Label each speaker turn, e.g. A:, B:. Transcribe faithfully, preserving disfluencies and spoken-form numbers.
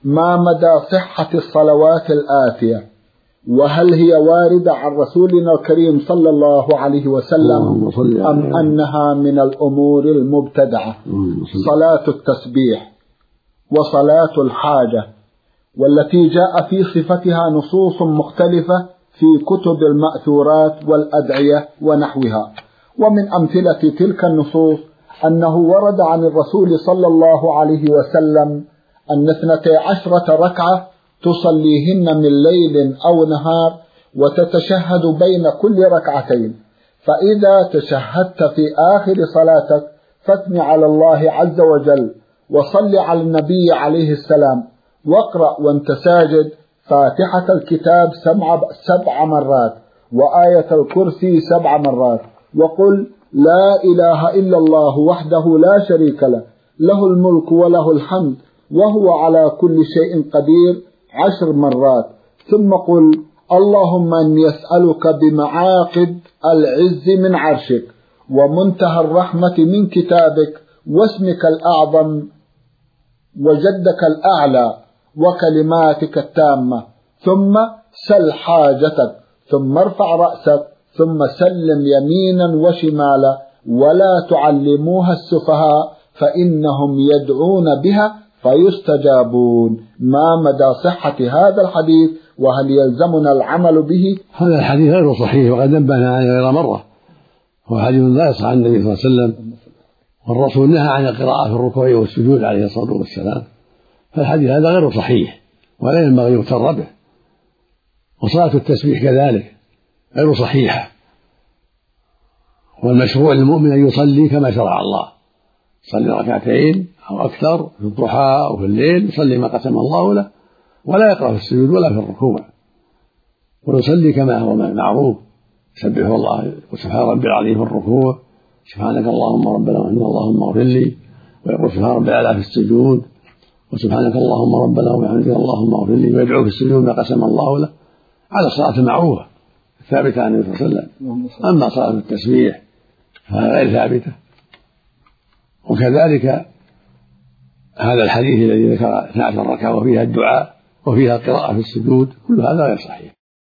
A: ما مدى صحة الصلوات الآتية؟ وهل هي واردة عن رسولنا الكريم صلى الله عليه وسلم أم أنها من الأمور المبتدعة؟ صلاة التسبيح وصلاة الحاجة، والتي جاء في صفتها نصوص مختلفة في كتب المأثورات والأدعية ونحوها. ومن أمثلة تلك النصوص أنه ورد عن الرسول صلى الله عليه وسلم أن اثنتي عشرة ركعة تصليهن من ليل أو نهار، وتتشهد بين كل ركعتين، فإذا تشهدت في آخر صلاتك فاثني على الله عز وجل وصل على النبي عليه السلام، واقرأ وانت ساجد فاتحة الكتاب سبع, سبع مرات وآية الكرسي سبع مرات، وقل لا إله إلا الله وحده لا شريك له، له الملك وله الحمد وهو على كل شيء قدير عشر مرات، ثم قل اللهم إني أسألك بمعاقد العز من عرشك ومنتهى الرحمة من كتابك واسمك الأعظم وجدك الأعلى وكلماتك التامة، ثم سل حاجتك، ثم ارفع رأسك، ثم سلم يمينا وشمالا، ولا تعلموها السفهاء فإنهم يدعون بها فيستجابون. ما مدى صحة هذا الحديث؟ وهل يلزمنا العمل به؟
B: هذا الحديث غير صحيح، وقد نبهنا عليه غير مرة، هو حديث لا يصح عن النبي صلى الله عليه وسلم، والرسول نهى عن القراءة في الركوع والسجود عليه الصلاة والسلام، فالحديث هذا غير صحيح ولا ينبغي يغتر به. وصلاة التسبيح كذلك غير صحيحة، والمشروع للمؤمن أن يصلي كما شرع الله، يصلي ركعتين أو أكثر في الضحى أو في الليل، يصلي ما قسم الله له، ولا يقرأ في السجود ولا في الركوع، ويصلي كما هو معروف، يسبح الله وسبحان ربي العظيم في الركوع، سبحانك اللهم ربنا وحمدك اللهم اغفر لي، ويقول سبحان ربي الأعلى في السجود، وسبحانك اللهم ربنا وبحمدك اللهم اغفر لي، ويدعو في السجود ما قسم الله له، على الصلاة المعروفة الثابتة عن النبي صلى الله عليه وسلم. أما صلاة التسبيح فهي غير ثابتة. وكذلك هذا الحديث الذي ذكر اثنتا عشرة ركعة وفيها الدعاء وفيها قراءة في السجود، كل هذا غير صحيح.